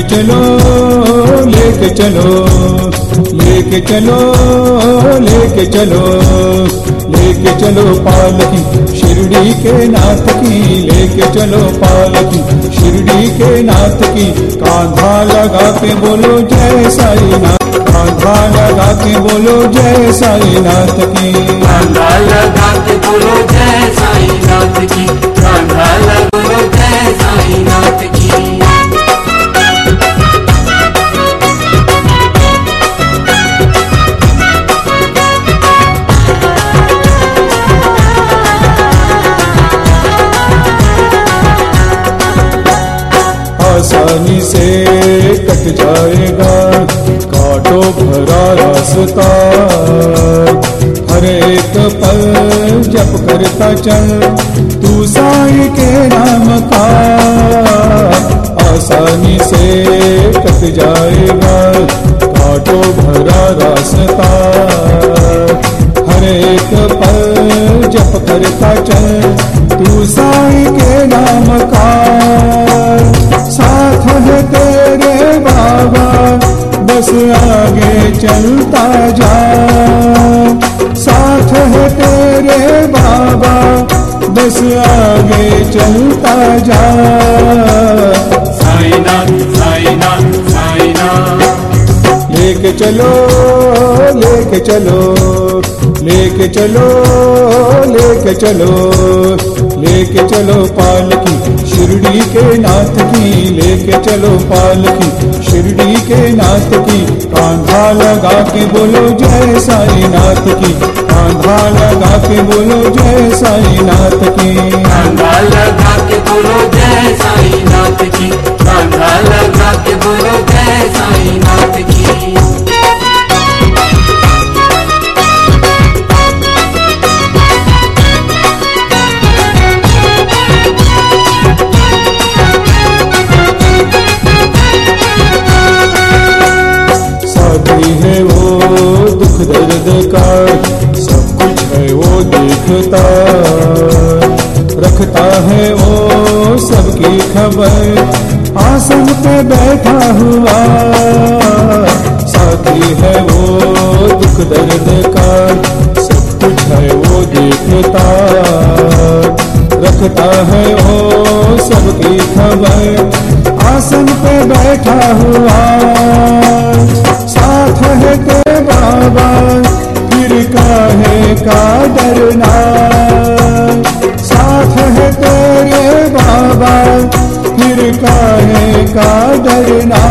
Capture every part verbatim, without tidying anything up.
लेके चलो लेके चलो लेके चलो लेके चलो लेके चलो पालकी शिरडी के नाथ की, लेके चलो पालकी शिरडी के नाथ की। कांधा लगा के बोलो जय साई नाथ, कांधा लगा के बोलो जय साई नाथ की, कांधा लगा के बोलो जय साई नाथ की, कांधा लगा बोलो जय साई नाथ की। आसानी से कट जाएगा काटो भरा रास्ता, हर एक पल जप करता चल तू साई के नाम का। आसानी से कट जाएगा काटो भरा रास्ता, हर एक पल जप करता चल तू साई के नाम का। साथ है तेरे बाबा बस आगे चलता जा, साथ है तेरे बाबा बस आगे चलता जा। साई नाथ साई नाथ साई नाथ, लेके चलो लेके चलो लेके चलो लेके चलो लेके चलो पालकी शिरडी के नाथ की, लेके चलो पालकी शिरडी के नाथ की। कांधा लगा के बोलो जय साई नाथ की, कांधा लगा के बोलो जय साई नाथ की, कांधा लगा के बोलो जय साई नाथ की, कांधा लगा के बोलो जय साई नाथ की। है वो दुख दर्द का सब कुछ है वो देखता, रखता है वो सबकी खबर आसन पे बैठा हुआ। साथी है वो दुख दर्द का सब कुछ है वो देखता, रखता है वो सबकी खबर आसन पे बैठा हुआ। साथ है ते बाबा फिर काहे का डरना, साथ है तेरे बाबा फिर काहे का डरना।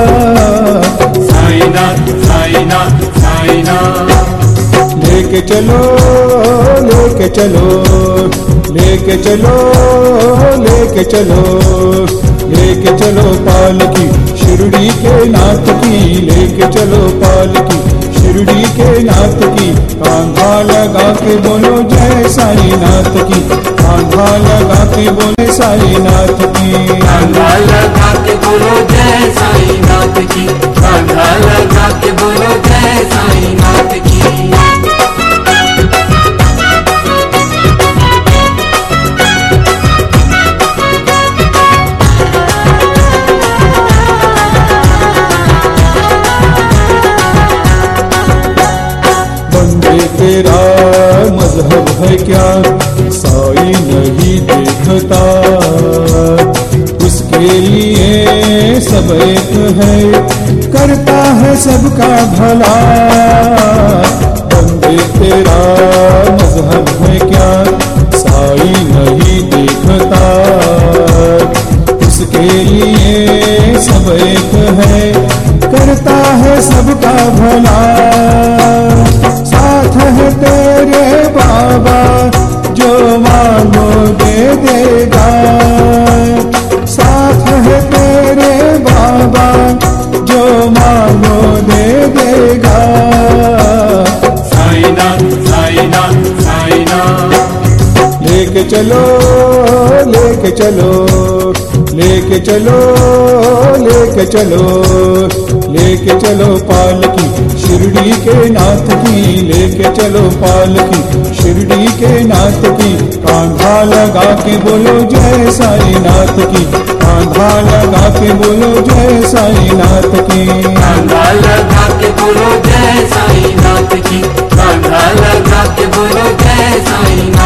साई नाथ साई नाथ साई नाथ, लेके चलो लेके चलो लेके चलो लेके चलो लेके चलो पालकी शिरडी के नाथ की, लेके चलो पालकी शिरडी के नाथ की। कांधा लगा के बोलो जय साई नाथ की, कांधा लगा के बोले साई नाथ की, कांधा लगा के बोलो जय साई नाथ की, कांधा लगा के बोलो जय साई नाथ की। तेरा मजहब है क्या साई नहीं देखता, उसके लिए सब एक है करता है सबका भला। बंदे तेरा मजहब है क्या साई नहीं देखता, उसके लिए सब एक है करता है सबका भला। साथ है तेरे बाबा जो मांगो दे देगा, साथ है तेरे बाबा जो मांगो दे देगा। साई नाथ साई नाथ साई नाथ, लेके चलो लेके चलो लेके चलो लेके चलो लेके चलो पालकी शिरडी के नाथ की, लेके चलो पालकी शिरडी के नाथ की। कांधा लगा के बोलो जय साई नाथ की, कांधा लगा लगा के बोलो जय साईनाथ की। कांधा लगा के बोलो जय साईनाथ की, कांधा लगा के बोलो जय साईनाथ।